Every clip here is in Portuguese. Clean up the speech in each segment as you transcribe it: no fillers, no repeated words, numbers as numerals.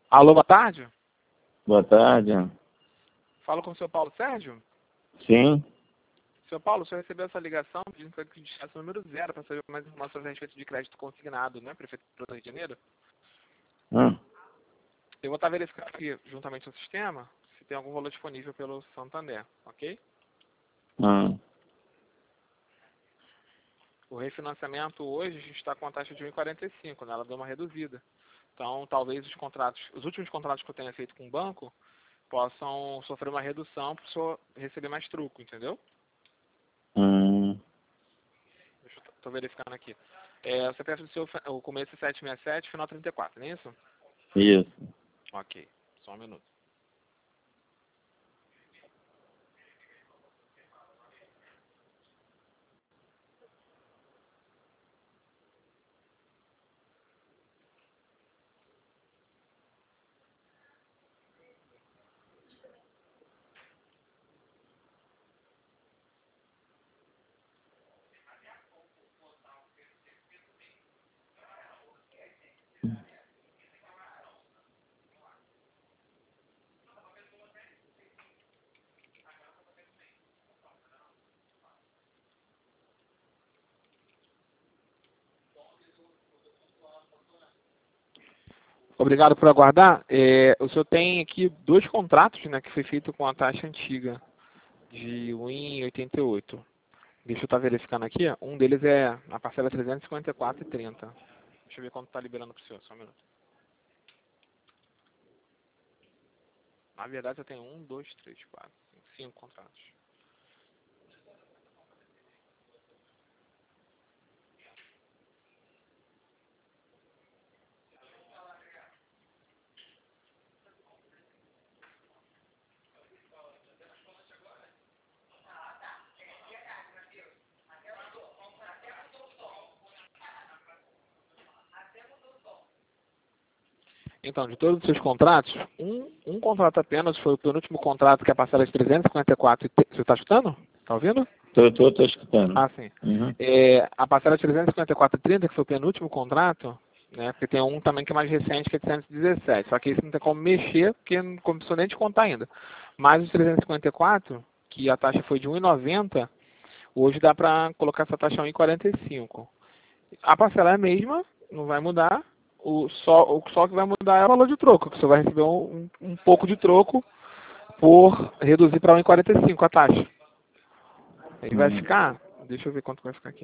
Alô, boa tarde. Boa tarde. Falo com o seu Paulo Sérgio. Sim. Seu Paulo, o senhor recebeu essa ligação pedindo para que deixasse o número 0 para saber mais informações a respeito de crédito consignado, né, Prefeitura do Rio de Janeiro? Hum. Eu vou estar verificando aqui, juntamente no sistema, se tem algum valor disponível pelo Santander, ok? O refinanciamento hoje a gente está com a taxa de 1,45, né? Ela deu uma reduzida. Então, talvez os últimos contratos que eu tenha feito com o banco possam sofrer uma redução para o senhor receber mais truco, entendeu? Estou verificando aqui. O CPF do seu, o começo é 767, final 34, não é isso? Isso. Ok, só um minuto. Obrigado por aguardar. O senhor tem aqui 2 contratos, né, que foi feito com a taxa antiga de 1,88. Deixa eu estar verificando aqui. Um deles é a parcela 354,30. Deixa eu ver quanto está liberando para o senhor. Só um minuto. Na verdade, eu tenho 1, 2, 3, 4, 5 contratos. Então, de todos os seus contratos, um contrato apenas foi o penúltimo contrato, que é a parcela de 354. Você está escutando? Está ouvindo? Tô escutando. Ah, sim. Uhum. A parcela de 354,30, que foi o penúltimo contrato, né? Porque tem um também que é mais recente, que é de 117. Só que esse não tem como mexer, porque não começou nem de contar ainda. Mas os 354, que a taxa foi de 1,90, hoje dá para colocar essa taxa a 1,45. A parcela é a mesma, não vai mudar. Só que vai mudar é o valor de troco, que você vai receber um pouco de troco por reduzir para 1,45 a taxa. Aí vai ficar, deixa eu ver quanto vai ficar aqui.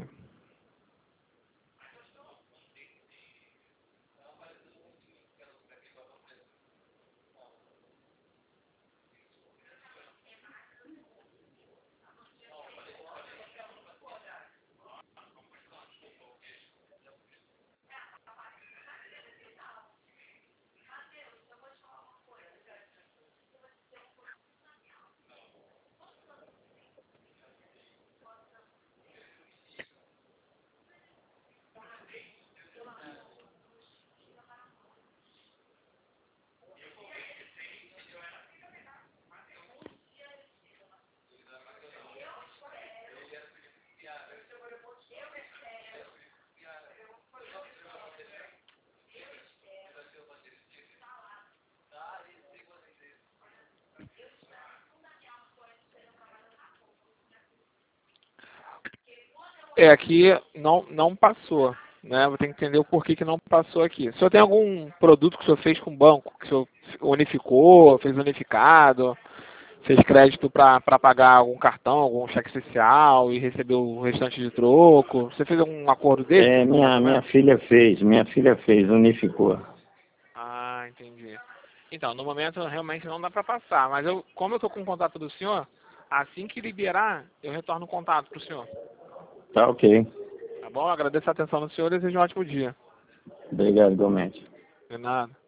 Aqui não passou, né? Vou ter que entender o porquê que não passou aqui. O senhor tem algum produto que o senhor fez com o banco, que o senhor unificou, fez unificado, fez crédito para pagar algum cartão, algum cheque especial e recebeu o restante de troco? Você fez algum acordo desse? Minha filha fez, unificou. Ah, entendi. Então, no momento realmente não dá para passar, mas como eu estou com o contato do senhor, assim que liberar, eu retorno o contato para o senhor. Tá ok. Tá bom? Agradeço a atenção do senhor e desejo um ótimo dia. Obrigado, igualmente. De nada.